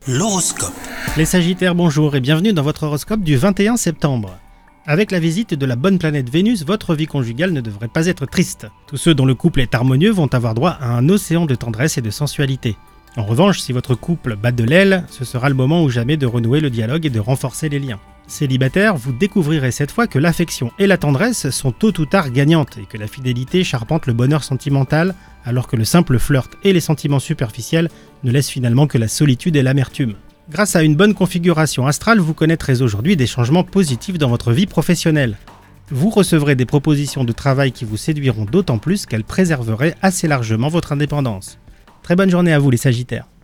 L'horoscope. Les Sagittaires, bonjour et bienvenue dans votre horoscope du 21 septembre. Avec la visite de la bonne planète Vénus, votre vie conjugale ne devrait pas être triste. Tous ceux dont le couple est harmonieux vont avoir droit à un océan de tendresse et de sensualité. En revanche, si votre couple bat de l'aile, ce sera le moment ou jamais de renouer le dialogue et de renforcer les liens. Célibataire, vous découvrirez cette fois que l'affection et la tendresse sont tôt ou tard gagnantes et que la fidélité charpente le bonheur sentimental, alors que le simple flirt et les sentiments superficiels ne laissent finalement que la solitude et l'amertume. Grâce à une bonne configuration astrale, vous connaîtrez aujourd'hui des changements positifs dans votre vie professionnelle. Vous recevrez des propositions de travail qui vous séduiront d'autant plus qu'elles préserveraient assez largement votre indépendance. Très bonne journée à vous les Sagittaires.